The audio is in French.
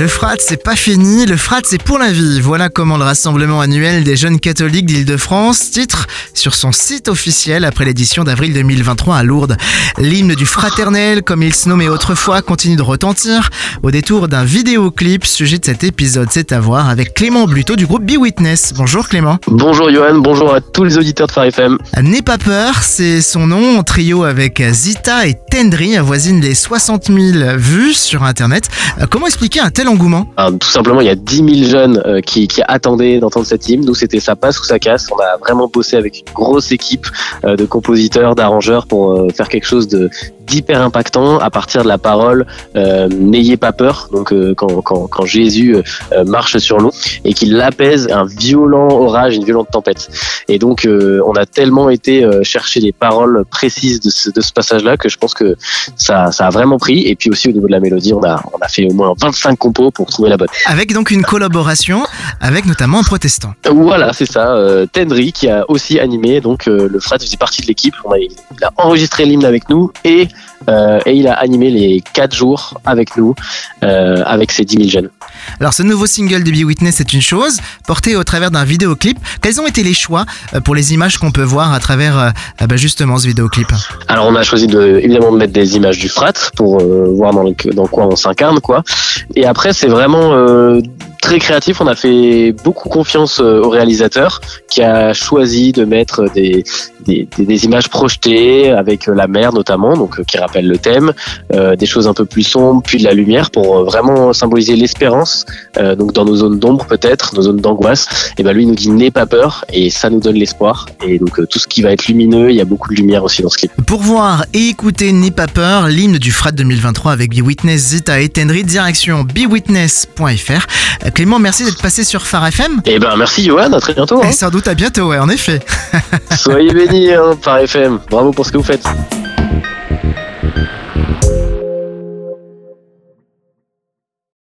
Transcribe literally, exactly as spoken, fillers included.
Le F R A T, c'est pas fini, le F R A T, c'est pour la vie. Voilà comment le Rassemblement annuel des jeunes catholiques d'Île-de-France titre sur son site officiel après l'édition d'avril deux mille vingt-trois à Lourdes. L'hymne du fraternel, comme il se nommait autrefois, continue de retentir au détour d'un vidéoclip. Sujet de cet épisode, c'est à voir avec Clément Bluteau du groupe Be Witness. Bonjour Clément. Bonjour Johan, bonjour à tous les auditeurs de Phare F M. N'aie pas peur, c'est son nom, en trio avec Zita et Tendry, avoisine les soixante mille vues sur internet. Comment expliquer un tel engouement ? Alors, tout simplement, il y a dix mille jeunes euh, qui, qui attendaient d'entendre cette hymne. Nous, c'était ça passe ou ça casse. On a vraiment bossé avec une grosse équipe euh, de compositeurs, d'arrangeurs pour euh, faire quelque chose de d'hyper impactant à partir de la parole euh, n'ayez pas peur. Donc euh, quand, quand, quand Jésus euh, marche sur l'eau et qu'il apaise un violent orage, une violente tempête. Et donc euh, on a tellement été euh, chercher les paroles précises de ce, de ce passage-là que je pense que ça, ça a vraiment pris. Et puis aussi au niveau de la mélodie, on a, on a fait au moins vingt-cinq compos pour trouver la bonne. Avec donc une collaboration avec notamment un protestant. Voilà, c'est ça. Euh, Tendry qui a aussi animé. Donc euh, le F R A T faisait partie de l'équipe. On a, il a enregistré l'hymne avec nous et Euh, et il a animé les quatre jours avec nous, euh, avec ces dix mille jeunes. Alors ce nouveau single de Be Witness c'est une chose, porté au travers d'un vidéoclip. Quels ont été les choix pour les images qu'on peut voir à travers euh, bah justement ce vidéoclip ? Alors on a choisi de, évidemment de mettre des images du F R A T pour euh, voir dans, le, dans quoi on s'incarne, quoi. Et après c'est vraiment euh, très créatif. On a fait beaucoup confiance au réalisateur qui a choisi de mettre des, des, des, des images projetées avec la mer notamment, donc qui rappelle le thème, euh, des choses un peu plus sombres, puis de la lumière pour vraiment symboliser l'espérance. Euh, donc dans nos zones d'ombre peut-être, nos zones d'angoisse, et ben lui il nous dit n'aie pas peur et ça nous donne l'espoir. Et donc euh, tout ce qui va être lumineux, il y a beaucoup de lumière aussi dans ce clip. Pour voir et écouter N'aie pas peur, l'hymne du F R A T deux mille vingt-trois avec Be Witness, Zita et Tendry, direction be witness point f r. Clément, merci d'être passé sur Phare F M. Et ben merci Johan, à très bientôt. Hein. Et sans doute à bientôt, ouais, en effet. Soyez bénis, hein, Phare F M. Bravo pour ce que vous faites.